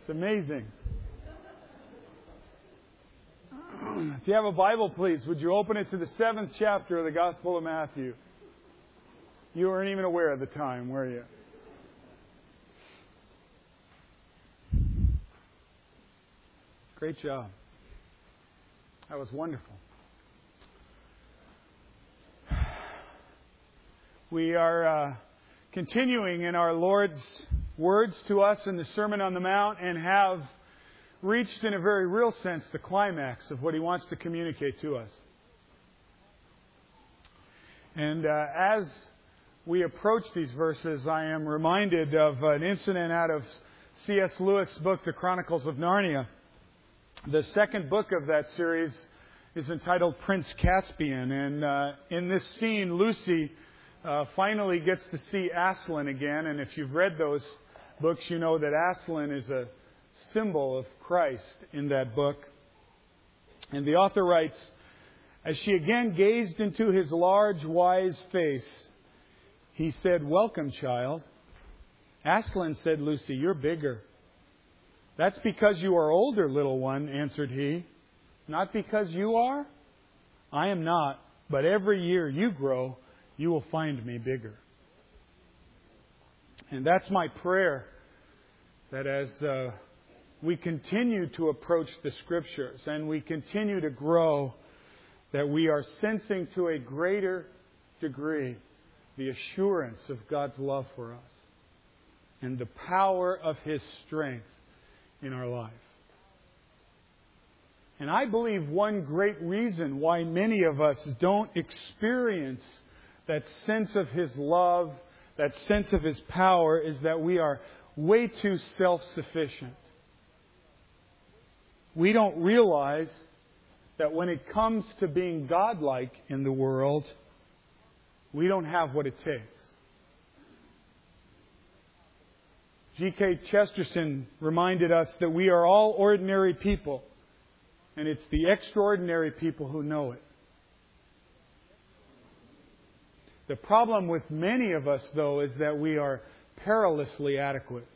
It's amazing. If you have a Bible, please, would you open it to the 7th chapter of the Gospel of Matthew? You weren't even aware at the time, were you? Great job. That was wonderful. We are continuing in our Lord's words to us in the Sermon on the Mount and have reached, in a very real sense, the climax of what He wants to communicate to us. And as we approach these verses, I am reminded of an incident out of C.S. Lewis' book, The Chronicles of Narnia. The second book of that series is entitled Prince Caspian. And in this scene, Lucy finally gets to see Aslan again. And if you've read those books, you know that Aslan is a symbol of Christ in that book. And the author writes, as she again gazed into his large, wise face, he said, "Welcome, child." "Aslan," said Lucy, "you're bigger." "That's because you are older, little one," answered he. "Not because you are?" "I am not, but every year you grow, you will find me bigger." And that's my prayer, that as we continue to approach the Scriptures and we continue to grow, that we are sensing to a greater degree the assurance of God's love for us and the power of His strength in our life. And I believe one great reason why many of us don't experience that sense of His love, that sense of His power, is that we are way too self-sufficient. We don't realize that when it comes to being godlike in the world, we don't have what it takes. G.K. Chesterton reminded us that we are all ordinary people, and it's the extraordinary people who know it. The problem with many of us, though, is that we are perilously adequate.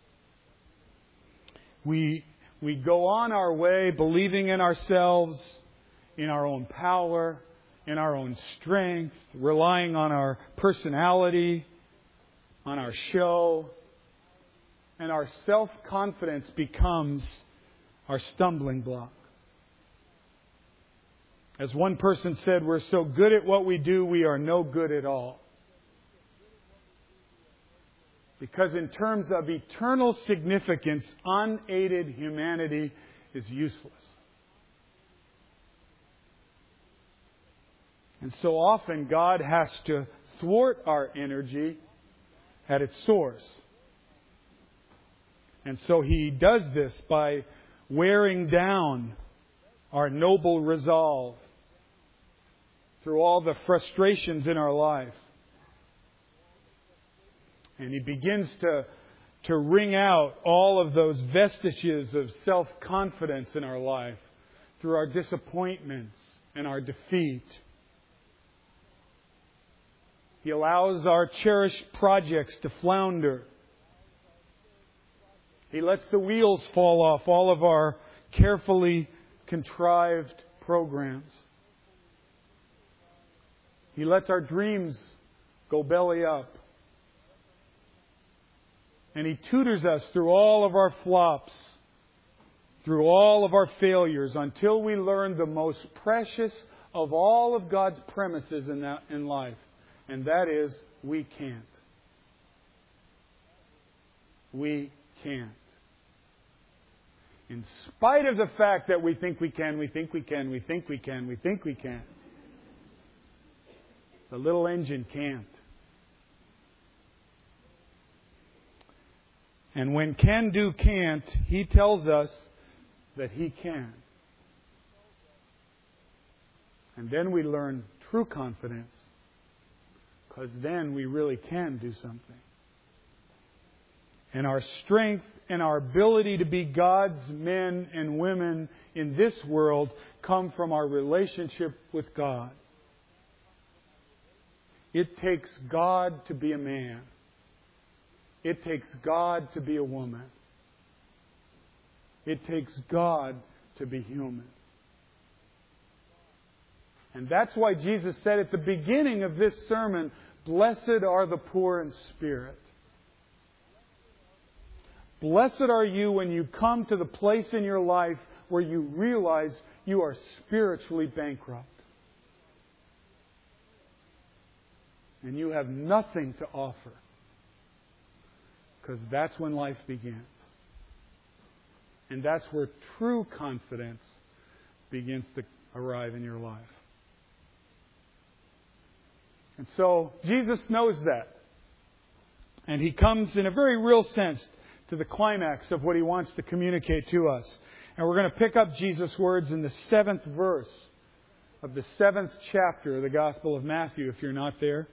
We go on our way believing in ourselves, in our own power, in our own strength, relying on our personality, on our show, and our self-confidence becomes our stumbling block. As one person said, we're so good at what we do, we are no good at all. Because in terms of eternal significance, unaided humanity is useless. And so often God has to thwart our energy at its source. And so He does this by wearing down our noble resolve through all the frustrations in our life. And He begins to wring out all of those vestiges of self-confidence in our life through our disappointments and our defeat. He allows our cherished projects to flounder. He lets the wheels fall off all of our carefully contrived programs. He lets our dreams go belly up. And He tutors us through all of our flops, through all of our failures, until we learn the most precious of all of God's premises in life. And that is, we can't. We can't. In spite of the fact that we think we can, we think we can, we think we can, we think we can, the little engine can't. And when can do can't, He tells us that He can. And then we learn true confidence, because then we really can do something. And our strength and our ability to be God's men and women in this world come from our relationship with God. It takes God to be a man. It takes God to be a woman. It takes God to be human. And that's why Jesus said at the beginning of this sermon, "Blessed are the poor in spirit." Blessed are you when you come to the place in your life where you realize you are spiritually bankrupt. And you have nothing to offer. Because that's when life begins. And that's where true confidence begins to arrive in your life. And so Jesus knows that. And He comes in a very real sense to the climax of what He wants to communicate to us. And we're going to pick up Jesus' words in the 7th verse of the 7th chapter of the Gospel of Matthew, if you're not there.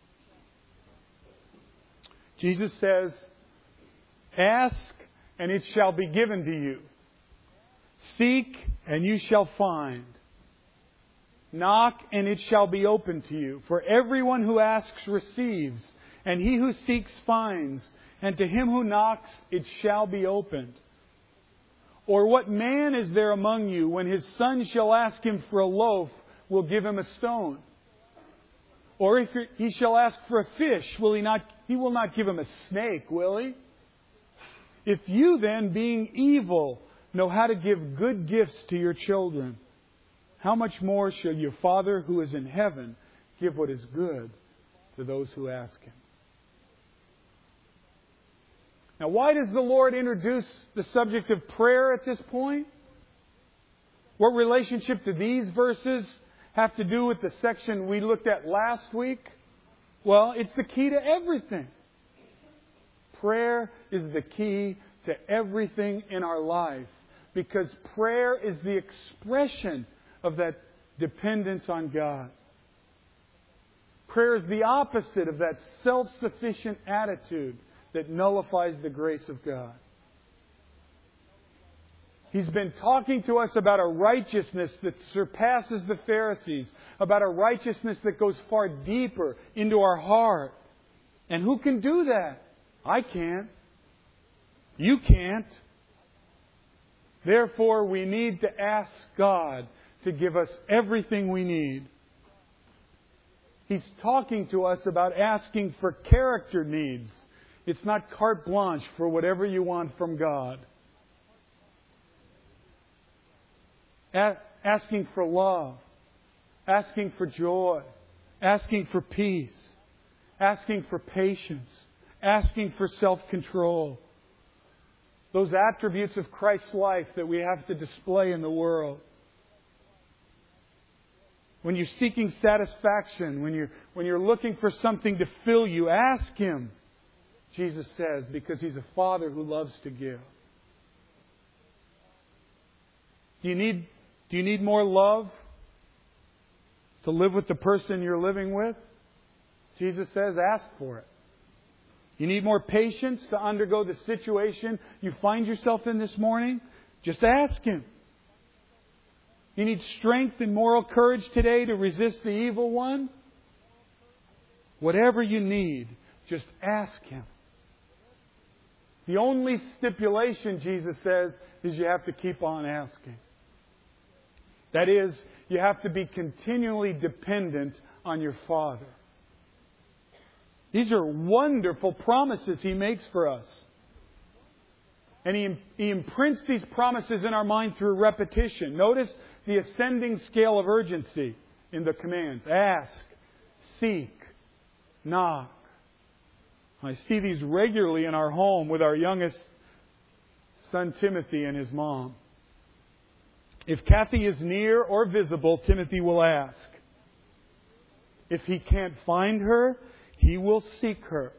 Jesus says, "Ask, and it shall be given to you. Seek, and you shall find. Knock, and it shall be opened to you. For everyone who asks receives, and he who seeks finds, and to him who knocks it shall be opened. Or what man is there among you, when his son shall ask him for a loaf, will give him a stone? Or if he shall ask for a fish, he will not give him a snake, will he? If you then, being evil, know how to give good gifts to your children, how much more shall your Father who is in heaven give what is good to those who ask Him?" Now, why does the Lord introduce the subject of prayer at this point? What relationship do these verses have to do with the section we looked at last week? Well, it's the key to everything. Prayer is the key to everything in our life, because prayer is the expression of that dependence on God. Prayer is the opposite of that self-sufficient attitude that nullifies the grace of God. He's been talking to us about a righteousness that surpasses the Pharisees, about a righteousness that goes far deeper into our heart. And who can do that? I can't. You can't. Therefore, we need to ask God to give us everything we need. He's talking to us about asking for character needs. It's not carte blanche for whatever you want from God. Asking for love. Asking for joy. Asking for peace. Asking for patience. Asking for self-control. Those attributes of Christ's life that we have to display in the world. When you're seeking satisfaction, when you're looking for something to fill you, ask Him, Jesus says, because He's a Father who loves to give. Do you need more love to live with the person you're living with? Jesus says, ask for it. You need more patience to undergo the situation you find yourself in this morning? Just ask Him. You need strength and moral courage today to resist the evil one? Whatever you need, just ask Him. The only stipulation, Jesus says, is you have to keep on asking. That is, you have to be continually dependent on your Father. These are wonderful promises He makes for us. And He imprints these promises in our mind through repetition. Notice the ascending scale of urgency in the commands. Ask, seek, knock. I see these regularly in our home with our youngest son Timothy and his mom. If Kathy is near or visible, Timothy will ask. If he can't find her, he will seek her.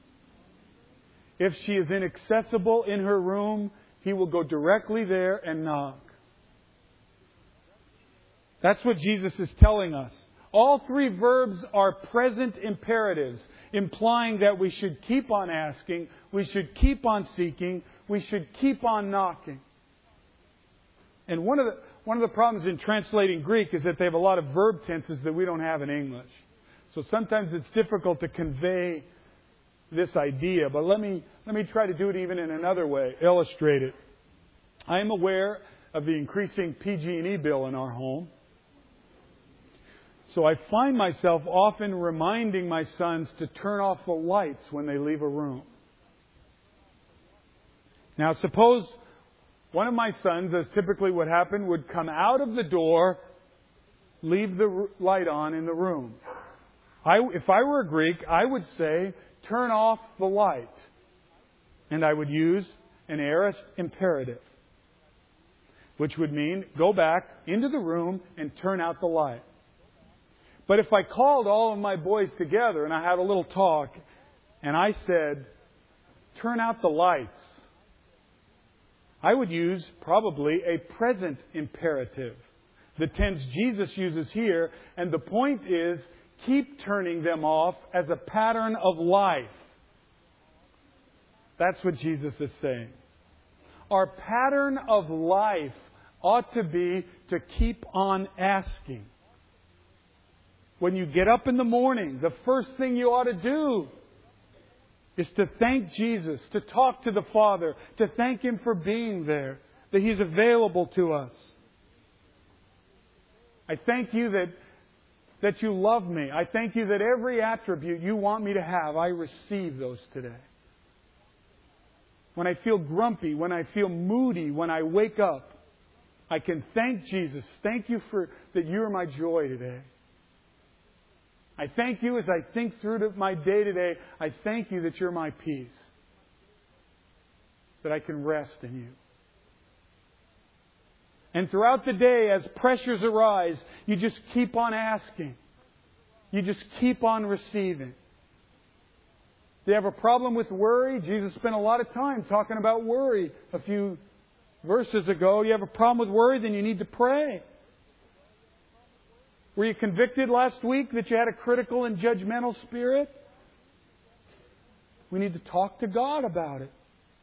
If she is inaccessible in her room, he will go directly there and knock. That's what Jesus is telling us. All three verbs are present imperatives, implying that we should keep on asking, we should keep on seeking, we should keep on knocking. And one of the problems in translating Greek is that they have a lot of verb tenses that we don't have in English. So sometimes it's difficult to convey this idea, but let me try to do it even in another way, illustrate it. I am aware of the increasing PG&E bill in our home. So I find myself often reminding my sons to turn off the lights when they leave a room. Now suppose one of my sons, as typically would happen, would come out of the door, leave the light on in the room. If I were a Greek, I would say, turn off the light. And I would use an aorist imperative, which would mean go back into the room and turn out the light. But if I called all of my boys together and I had a little talk and I said, turn out the lights, I would use probably a present imperative, the tense Jesus uses here, and the point is, keep turning them off as a pattern of life. That's what Jesus is saying. Our pattern of life ought to be to keep on asking. When you get up in the morning, the first thing you ought to do is to thank Jesus, to talk to the Father, to thank Him for being there, that He's available to us. I thank you that you love me. I thank you that every attribute you want me to have, I receive those today. When I feel grumpy, when I feel moody, when I wake up, I can thank Jesus. Thank you that you are my joy today. I thank you as I think through my day today. I thank you that you're my peace. That I can rest in you. And throughout the day, as pressures arise, you just keep on asking. You just keep on receiving. Do you have a problem with worry? Jesus spent a lot of time talking about worry a few verses ago. You have a problem with worry, then you need to pray. Were you convicted last week that you had a critical and judgmental spirit? We need to talk to God about it.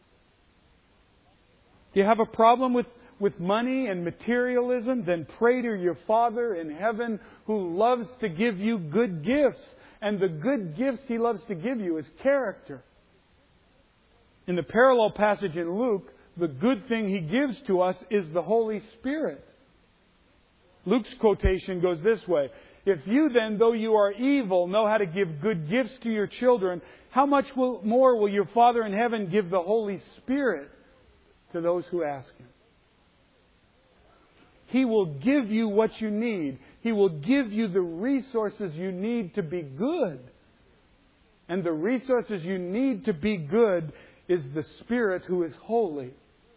Do you have a problem with money and materialism? Then pray to your Father in heaven who loves to give you good gifts. And the good gifts He loves to give you is character. In the parallel passage in Luke, the good thing He gives to us is the Holy Spirit. Luke's quotation goes this way: if you then, though you are evil, know how to give good gifts to your children, how much more will your Father in heaven give the Holy Spirit to those who ask Him? He will give you what you need. He will give you the resources you need to be good. And the resources you need to be good is the Spirit who is holy.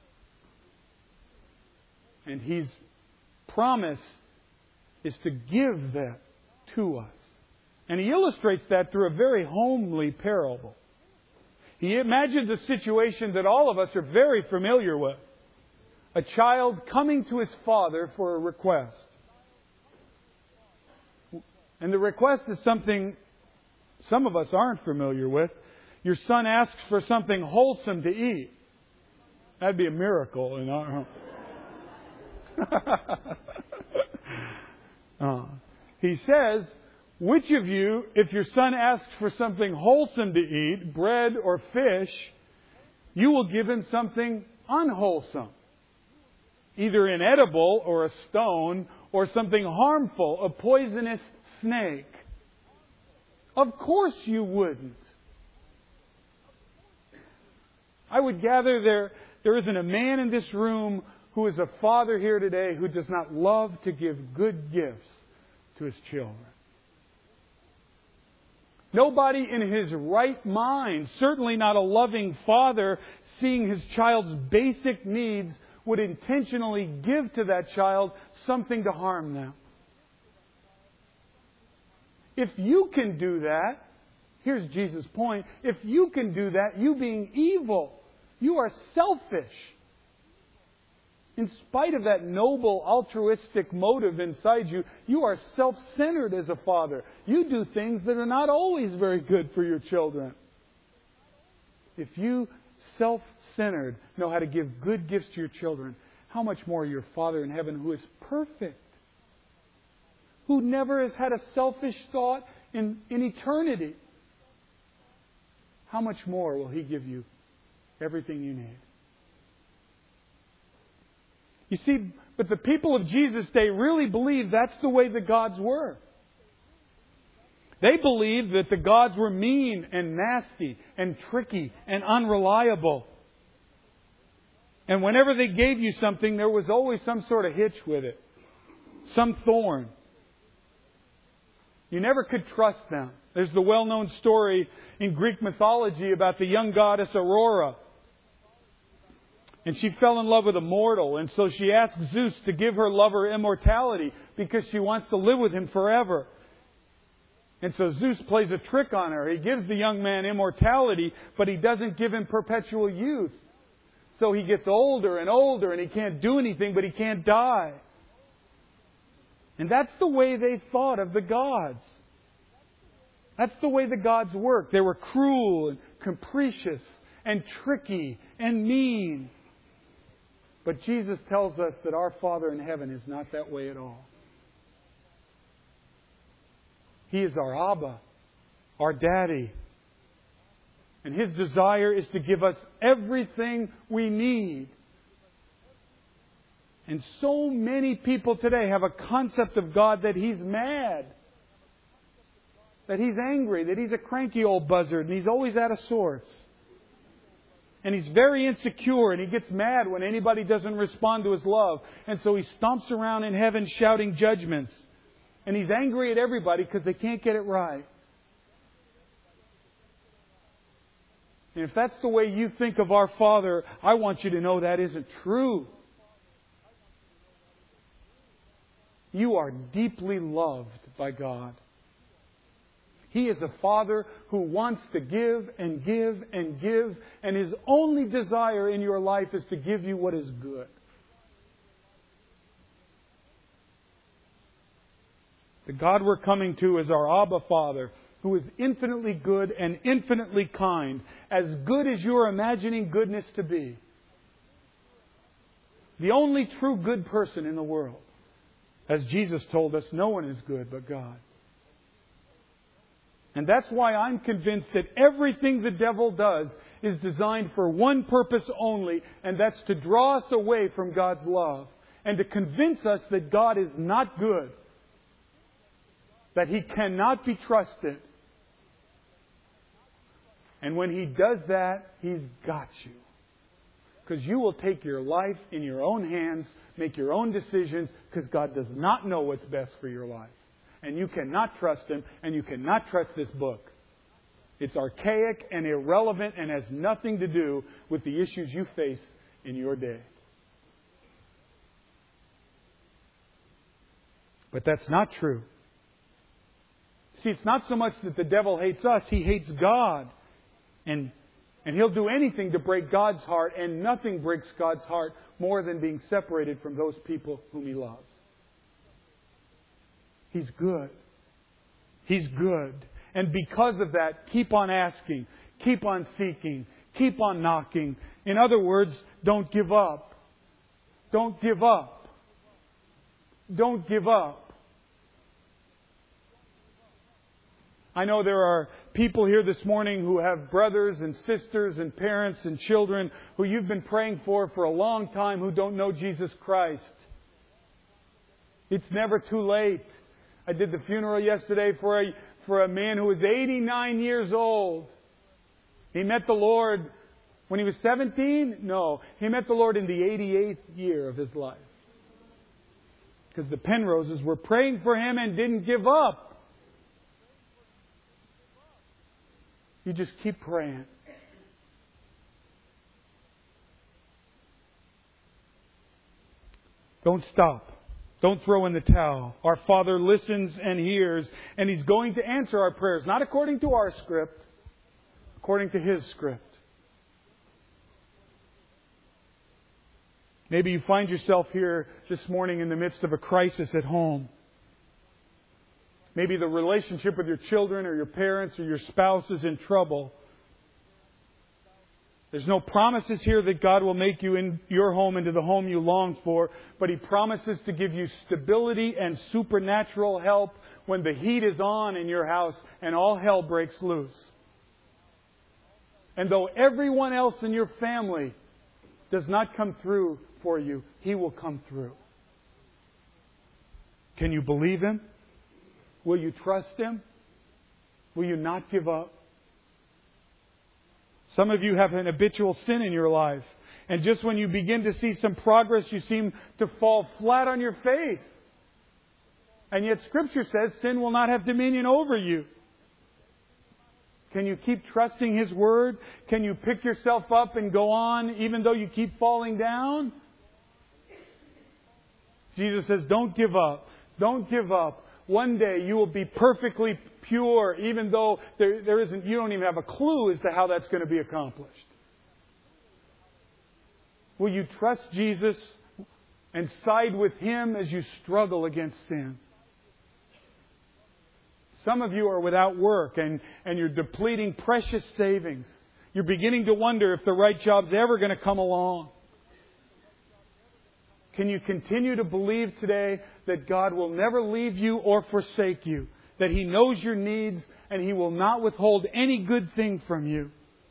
And His promise is to give that to us. And He illustrates that through a very homely parable. He imagines a situation that all of us are very familiar with. A child coming to his father for a request. And the request is something some of us aren't familiar with. Your son asks for something wholesome to eat. That'd be a miracle in our home. He says, which of you, if your son asks for something wholesome to eat, bread or fish, you will give him something unwholesome? Either inedible or a stone, or something harmful, a poisonous snake. Of course you wouldn't. I would gather there isn't a man in this room who is a father here today who does not love to give good gifts to his children. Nobody in his right mind, certainly not a loving father, seeing his child's basic needs, would intentionally give to that child something to harm them. If you can do that, here's Jesus' point, if you can do that, you being evil, you are selfish. In spite of that noble altruistic motive inside you, you are self-centered as a father. You do things that are not always very good for your children. If you self-centered know how to give good gifts to your children, how much more your Father in heaven who is perfect, who never has had a selfish thought in eternity, how much more will He give you everything you need? You see, but the people of Jesus' day really believed that's the way the gods were. They believed that the gods were mean and nasty and tricky and unreliable. And whenever they gave you something, there was always some sort of hitch with it. Some thorn. You never could trust them. There's the well-known story in Greek mythology about the young goddess Aurora. And she fell in love with a mortal. And so she asked Zeus to give her lover immortality because she wants to live with him forever. And so Zeus plays a trick on her. He gives the young man immortality, but he doesn't give him perpetual youth. So he gets older and older and he can't do anything, but he can't die. And that's the way they thought of the gods. That's the way the gods worked. They were cruel and capricious and tricky and mean. But Jesus tells us that our Father in heaven is not that way at all. He is our Abba, our Daddy. And His desire is to give us everything we need. And so many people today have a concept of God that He's mad. That He's angry, that He's a cranky old buzzard, and He's always out of sorts. And He's very insecure, and He gets mad when anybody doesn't respond to His love. And so He stomps around in heaven shouting judgments. And He's angry at everybody because they can't get it right. And if that's the way you think of our Father, I want you to know that isn't true. You are deeply loved by God. He is a Father who wants to give and give and give, and His only desire in your life is to give you what is good. The God we're coming to is our Abba Father, who is infinitely good and infinitely kind, as good as you're imagining goodness to be. The only true good person in the world. As Jesus told us, no one is good but God. And that's why I'm convinced that everything the devil does is designed for one purpose only, and that's to draw us away from God's love and to convince us that God is not good, that He cannot be trusted. And when he does that, he's got you. Because you will take your life in your own hands, make your own decisions, because God does not know what's best for your life. And you cannot trust Him, and you cannot trust this book. It's archaic and irrelevant and has nothing to do with the issues you face in your day. But that's not true. See, it's not so much that the devil hates us, he hates God. And he'll do anything to break God's heart, and nothing breaks God's heart more than being separated from those people whom He loves. He's good. He's good. And because of that, keep on asking, keep on seeking, keep on knocking. In other words, don't give up. Don't give up. Don't give up. I know there are people here this morning who have brothers and sisters and parents and children who you've been praying for a long time who don't know Jesus Christ. It's never too late. I did the funeral yesterday for a man who was 89 years old. He met the Lord when he was 17? No. He met the Lord in the 88th year of his life. Because the Penroses were praying for him and didn't give up. You just keep praying. Don't stop. Don't throw in the towel. Our Father listens and hears, and He's going to answer our prayers, not according to our script, according to His script. Maybe you find yourself here this morning in the midst of a crisis at home. Maybe the relationship with your children or your parents or your spouse is in trouble. There's no promises here that God will make you in your home into the home you long for, but He promises to give you stability and supernatural help when the heat is on in your house and all hell breaks loose. And though everyone else in your family does not come through for you, He will come through. Can you believe Him? Will you trust Him? Will you not give up? Some of you have an habitual sin in your life. And just when you begin to see some progress, you seem to fall flat on your face. And yet Scripture says sin will not have dominion over you. Can you keep trusting His Word? Can you pick yourself up and go on even though you keep falling down? Jesus says, don't give up. Don't give up. One day you will be perfectly pure, even though there isn't, you don't even have a clue as to how that's going to be accomplished. Will you trust Jesus and side with Him as you struggle against sin? Some of you are without work and you're depleting precious savings. You're beginning to wonder if the right job's ever going to come along. Can you continue to believe today that God will never leave you or forsake you? That He knows your needs and He will not withhold any good thing from you?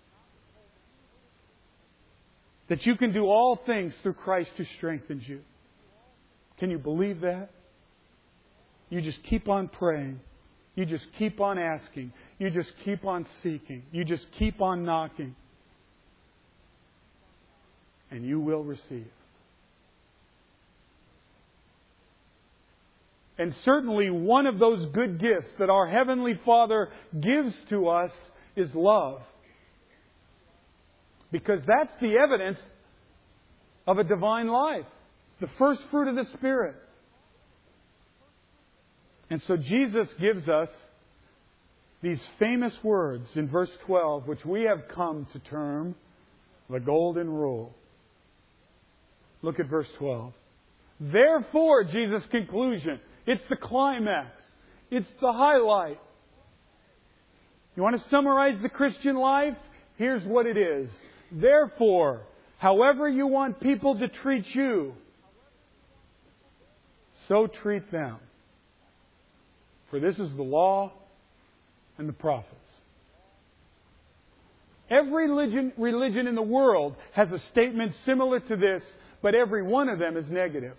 That you can do all things through Christ who strengthens you. Can you believe that? You just keep on praying. You just keep on asking. You just keep on seeking. You just keep on knocking. And you will receive. And certainly one of those good gifts that our Heavenly Father gives to us is love. Because that's the evidence of a divine life. The first fruit of the Spirit. And so Jesus gives us these famous words in verse 12, which we have come to term the Golden Rule. Look at verse 12. Therefore, Jesus' conclusion. It's the climax. It's the highlight. You want to summarize the Christian life? Here's what it is. Therefore, however you want people to treat you, so treat them. For this is the law and the prophets. Every religion in the world has a statement similar to this, but every one of them is negative.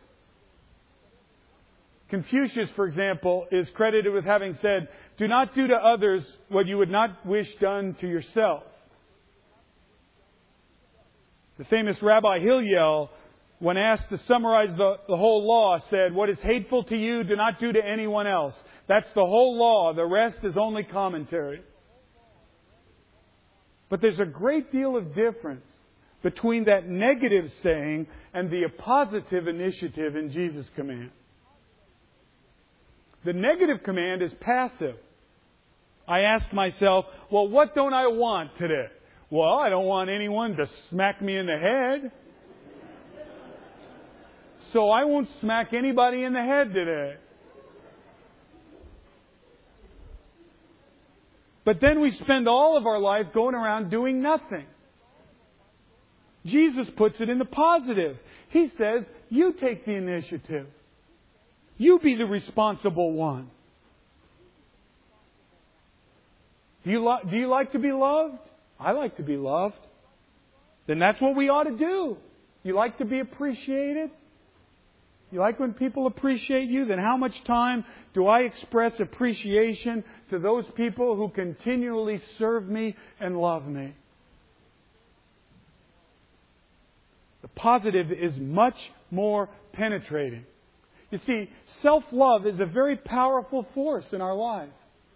Confucius, for example, is credited with having said, "Do not do to others what you would not wish done to yourself." The famous Rabbi Hillel, when asked to summarize the whole law, said, "What is hateful to you, do not do to anyone else." That's the whole law. The rest is only commentary. But there's a great deal of difference between that negative saying and the positive initiative in Jesus' command. The negative command is passive. I ask myself, well, what don't I want today? Well, I don't want anyone to smack me in the head. So I won't smack anybody in the head today. But then we spend all of our life going around doing nothing. Jesus puts it in the positive. He says, you take the initiative. You be the responsible one. Do you like to be loved? I like to be loved. Then that's what we ought to do. You like to be appreciated? You like when people appreciate you? Then how much time do I express appreciation to those people who continually serve me and love me? The positive is much more penetrating. You see, self-love is a very powerful force in our life.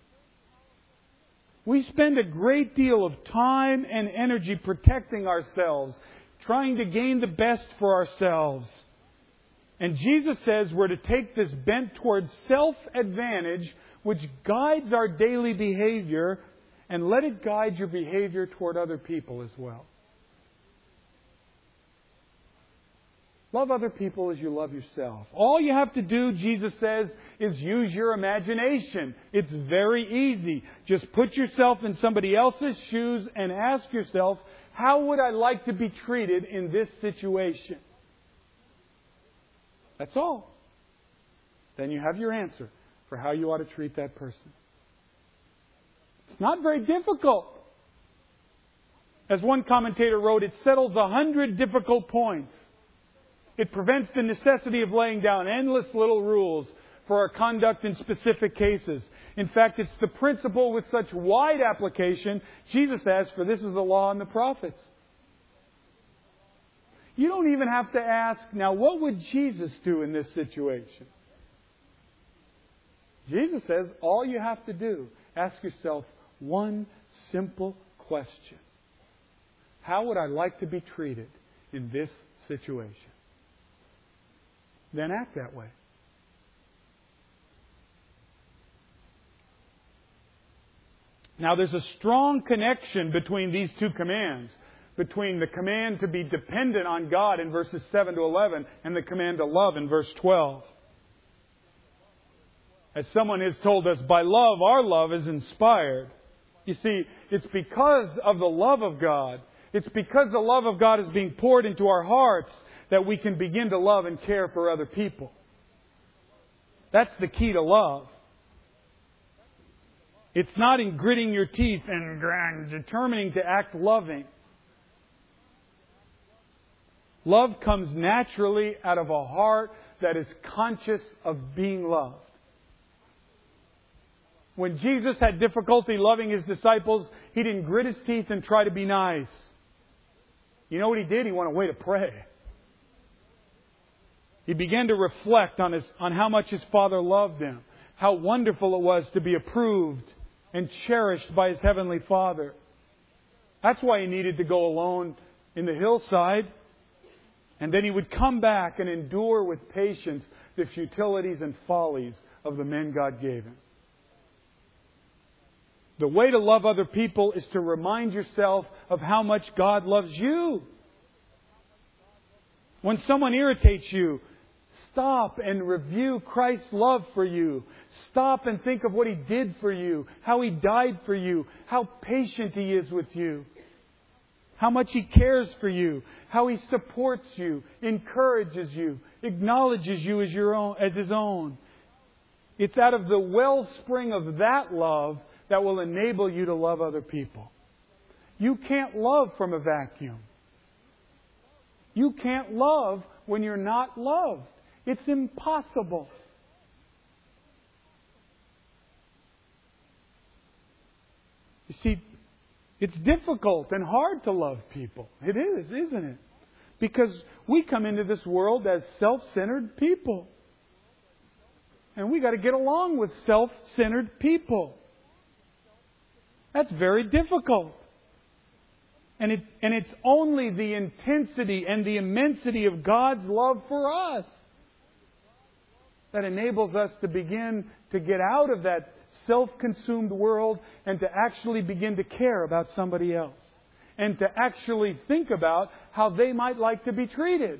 We spend a great deal of time and energy protecting ourselves, trying to gain the best for ourselves. And Jesus says we're to take this bent towards self-advantage, which guides our daily behavior, and let it guide your behavior toward other people as well. Love other people as you love yourself. All you have to do, Jesus says, is use your imagination. It's very easy. Just put yourself in somebody else's shoes and ask yourself, how would I like to be treated in this situation? That's all. Then you have your answer for how you ought to treat that person. It's not very difficult. As one commentator wrote, it settles 100 difficult points. It prevents the necessity of laying down endless little rules for our conduct in specific cases. In fact, it's the principle with such wide application Jesus has, for this is the law and the prophets. You don't even have to ask, now what would Jesus do in this situation? Jesus says all you have to do, ask yourself one simple question. How would I like to be treated in this situation? Then act that way. Now there's a strong connection between these two commands. Between the command to be dependent on God in verses 7 to 11 and the command to love in verse 12. As someone has told us, by love, our love is inspired. You see, it's because of the love of God. It's because the love of God is being poured into our hearts that we can begin to love and care for other people. That's the key to love. It's not in gritting your teeth and determining to act loving. Love comes naturally out of a heart that is conscious of being loved. When Jesus had difficulty loving His disciples, He didn't grit His teeth and try to be nice. You know what He did? He went away to pray. He began to reflect on how much His Father loved Him. How wonderful it was to be approved and cherished by His Heavenly Father. That's why He needed to go alone in the hillside. And then He would come back and endure with patience the futilities and follies of the men God gave Him. The way to love other people is to remind yourself of how much God loves you. When someone irritates you, stop and review Christ's love for you. Stop and think of what He did for you, how He died for you, how patient He is with you, how much He cares for you, how He supports you, encourages you, acknowledges you as His own. It's out of the wellspring of that love that will enable you to love other people. You can't love from a vacuum. You can't love when you're not loved. It's impossible. You see, it's difficult and hard to love people. It is, isn't it? Because we come into this world as self-centered people. And we got to get along with self-centered people. That's very difficult. And it's only the intensity and the immensity of God's love for us that enables us to begin to get out of that self-consumed world and to actually begin to care about somebody else. And to actually think about how they might like to be treated.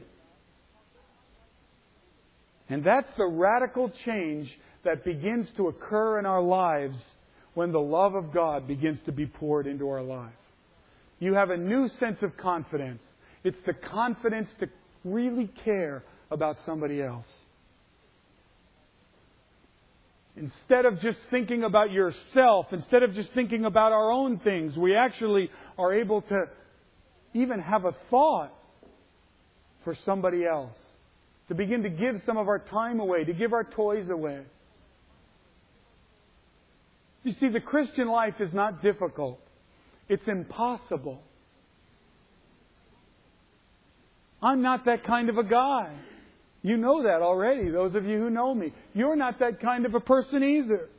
And that's the radical change that begins to occur in our lives when the love of God begins to be poured into our life. You have a new sense of confidence. It's the confidence to really care about somebody else. Instead of just thinking about yourself, instead of just thinking about our own things, we actually are able to even have a thought for somebody else. To begin to give some of our time away, to give our toys away. You see, the Christian life is not difficult. It's impossible. I'm not that kind of a guy. You know that already, those of you who know me. You're not that kind of a person either.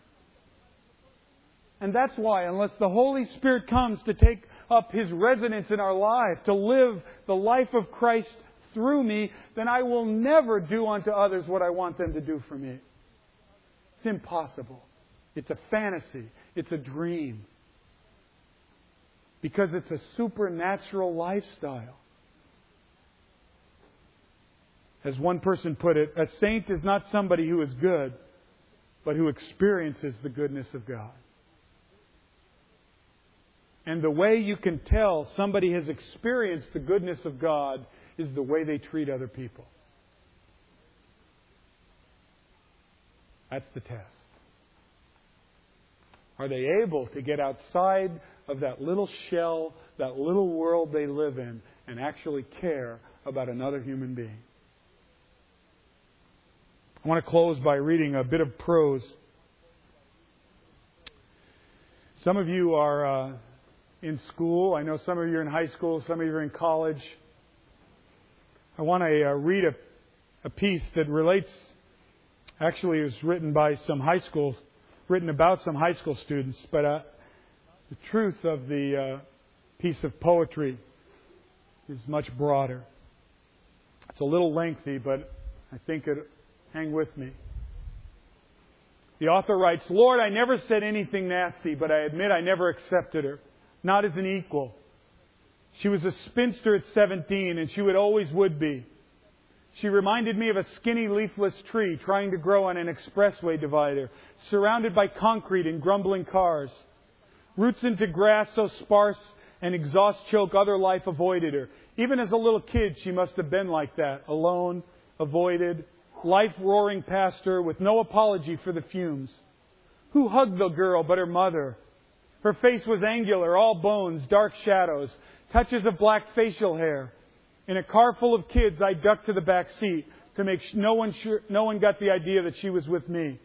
And that's why, unless the Holy Spirit comes to take up His residence in our life, to live the life of Christ through me, then I will never do unto others what I want them to do for me. It's impossible. It's a fantasy. It's a dream. Because it's a supernatural lifestyle. As one person put it, a saint is not somebody who is good, but who experiences the goodness of God. And the way you can tell somebody has experienced the goodness of God is the way they treat other people. That's the test. Are they able to get outside of that little shell, that little world they live in, and actually care about another human being? I want to close by reading a bit of prose. Some of you are in school. I know some of you are in high school. Some of you are in college. I want to read a piece that relates. Actually, it was written by written about some high school students. But the truth of the piece of poetry is much broader. It's a little lengthy, but I think hang with me. The author writes, Lord, I never said anything nasty, but I admit I never accepted her. Not as an equal. She was a spinster at 17, and she always would be. She reminded me of a skinny leafless tree trying to grow on an expressway divider, surrounded by concrete and grumbling cars. Roots into grass so sparse and exhaust choke other life avoided her. Even as a little kid, she must have been like that, alone, avoided, life roaring past her with no apology for the fumes. Who hugged the girl but her mother? Her face was angular, all bones, dark shadows, touches of black facial hair. In a car full of kids, I ducked to the back seat to make no one got the idea that she was with me.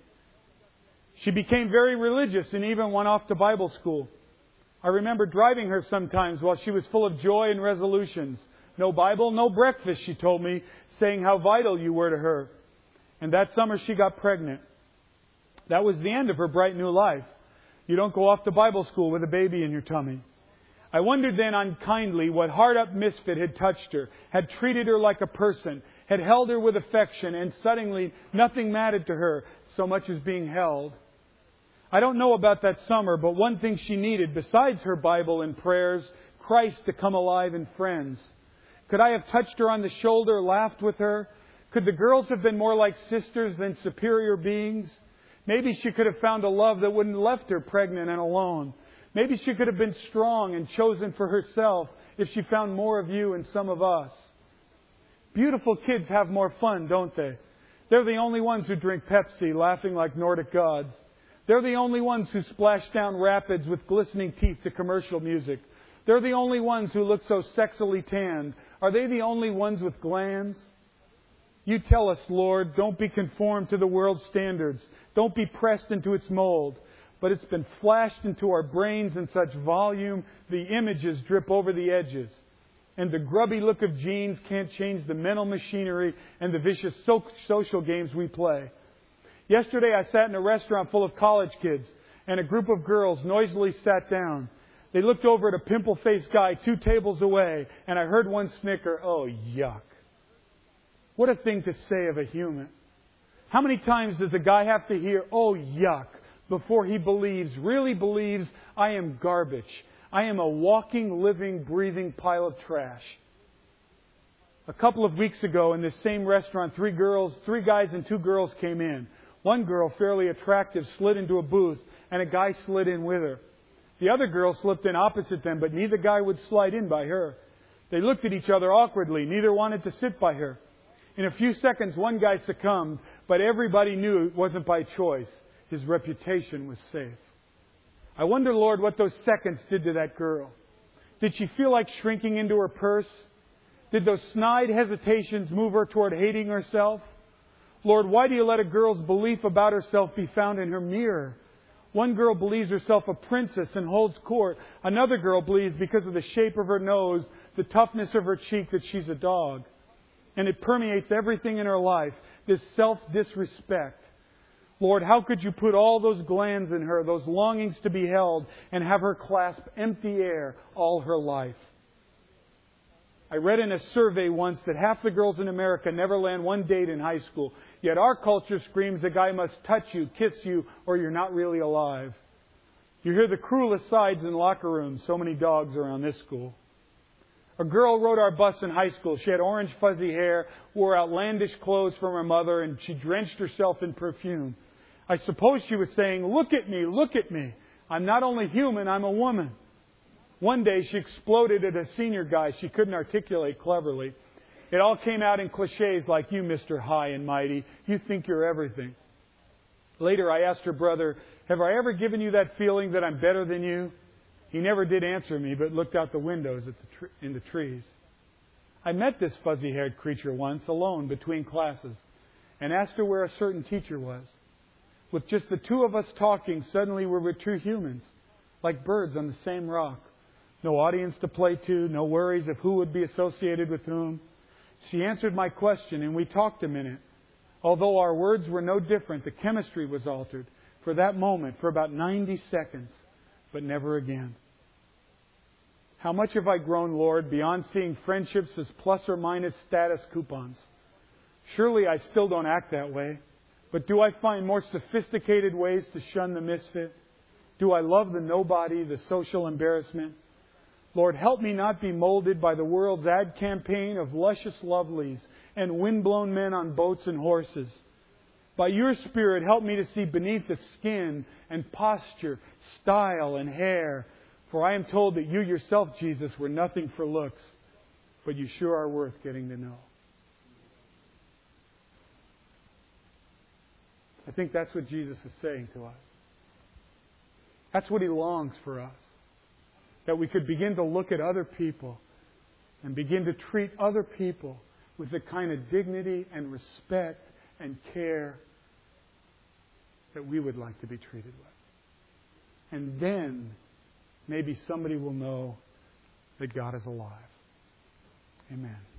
She became very religious and even went off to Bible school. I remember driving her sometimes while she was full of joy and resolutions. No Bible, no breakfast, she told me, saying how vital you were to her. And that summer she got pregnant. That was the end of her bright new life. You don't go off to Bible school with a baby in your tummy. I wondered then unkindly what hard-up misfit had touched her, had treated her like a person, had held her with affection, and suddenly nothing mattered to her so much as being held. I don't know about that summer, but one thing she needed, besides her Bible and prayers, Christ to come alive in friends. Could I have touched her on the shoulder, laughed with her? Could the girls have been more like sisters than superior beings? Maybe she could have found a love that wouldn't have left her pregnant and alone. Maybe she could have been strong and chosen for herself if she found more of you and some of us. Beautiful kids have more fun, don't they? They're the only ones who drink Pepsi, laughing like Nordic gods. They're the only ones who splash down rapids with glistening teeth to commercial music. They're the only ones who look so sexily tanned. Are they the only ones with glands? You tell us, Lord, don't be conformed to the world's standards. Don't be pressed into its mold. But it's been flashed into our brains in such volume, the images drip over the edges. And the grubby look of jeans can't change the mental machinery and the vicious social games we play. Yesterday I sat in a restaurant full of college kids, and a group of girls noisily sat down. They looked over at a pimple-faced guy 2 tables away, and I heard one snicker, "Oh, yuck." What a thing to say of a human. How many times does a guy have to hear, "Oh, yuck," before he really believes, I am garbage. I am a walking, living, breathing pile of trash. A couple of weeks ago in this same restaurant, 3 guys and 2 girls came in. One girl, fairly attractive, slid into a booth, and a guy slid in with her. The other girl slipped in opposite them, but neither guy would slide in by her. They looked at each other awkwardly. Neither wanted to sit by her. In a few seconds, one guy succumbed, but everybody knew it wasn't by choice. His reputation was safe. I wonder, Lord, what those seconds did to that girl. Did she feel like shrinking into her purse? Did those snide hesitations move her toward hating herself? Lord, why do you let a girl's belief about herself be found in her mirror? One girl believes herself a princess and holds court. Another girl believes because of the shape of her nose, the toughness of her cheek, that she's a dog. And it permeates everything in her life, this self-disrespect. Lord, how could you put all those glands in her, those longings to be held, and have her clasp empty air all her life? I read in a survey once that half the girls in America never land one date in high school. Yet our culture screams a guy must touch you, kiss you, or you're not really alive. You hear the cruelest sides in locker rooms. So many dogs around this school. A girl rode our bus in high school. She had orange fuzzy hair, wore outlandish clothes from her mother, and she drenched herself in perfume. I suppose she was saying, "Look at me, look at me. I'm not only human, I'm a woman." One day she exploded at a senior guy she couldn't articulate cleverly. It all came out in cliches like, "You, Mr. High and Mighty, you think you're everything." Later I asked her brother, "Have I ever given you that feeling that I'm better than you?" He never did answer me, but looked out the windows in the trees. I met this fuzzy-haired creature once, alone between classes. and asked her where a certain teacher was. With just the two of us talking, suddenly we were two humans, like birds on the same rock. No audience to play to, no worries of who would be associated with whom. She answered my question, and we talked a minute. Although our words were no different, the chemistry was altered for that moment, for about 90 seconds, but never again. How much have I grown, Lord, beyond seeing friendships as plus or minus status coupons? Surely I still don't act that way. But do I find more sophisticated ways to shun the misfit? Do I love the nobody, the social embarrassment? Lord, help me not be molded by the world's ad campaign of luscious lovelies and windblown men on boats and horses. By your Spirit, help me to see beneath the skin and posture, style and hair. For I am told that you yourself, Jesus, were nothing for looks, but you sure are worth getting to know. I think that's what Jesus is saying to us. That's what He longs for us. That we could begin to look at other people and begin to treat other people with the kind of dignity and respect and care that we would like to be treated with. And then maybe somebody will know that God is alive. Amen.